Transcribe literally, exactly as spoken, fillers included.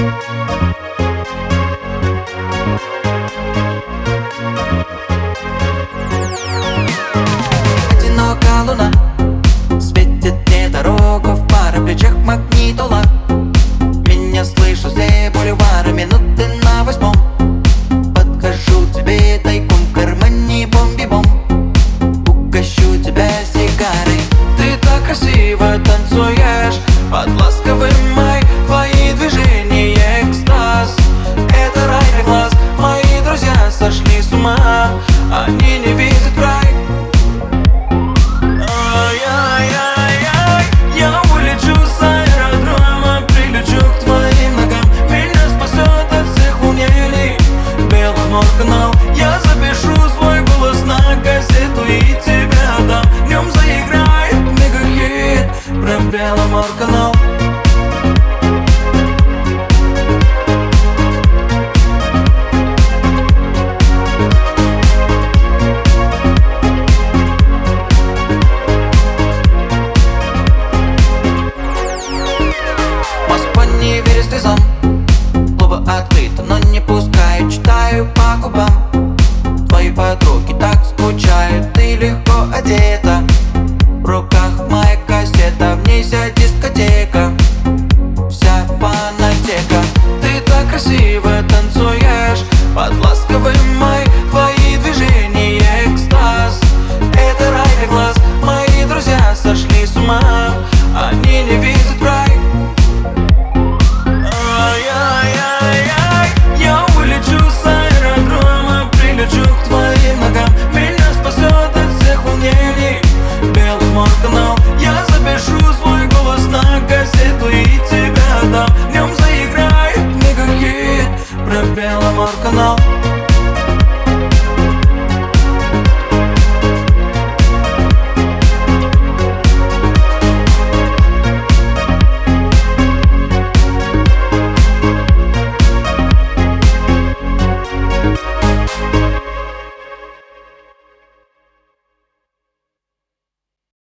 Одинокая луна светит мне дорогу, в пара плечах магнитола. Меня слышу все бульвары, минуты на восьмом. Подхожу к тебе тайком, в кармане бомби-бом. Угощу тебя сигарой. Ты так красиво танцуешь под ласковый май. Твои движения экстаз, это рай для глаз. Мои друзья сошли с ума, они не видят край. Ай-яй-яй-яй, я улечу с аэродрома, прилечу к твоим ногам. Меня спасет от всех волнений Беломорканал. Я запишу свой голос на кассету и тебя отдам. В нем заиграет мегахит про Беломорканал. Клубы открыты, но не пускаю, читаю по губам. Твои подруги так скучают, ты легко одета. В руках моя кассета, в ней вся дискотека, вся фанатека. Ты так красиво танцуешь под ласковый май. Твои движения экстаз, это рай для глаз. Мои друзья сошли с ума, они не видят край. Я запишу свой голос на кассету и тебя отдам. В нем заиграет мегахит про Беломорканал.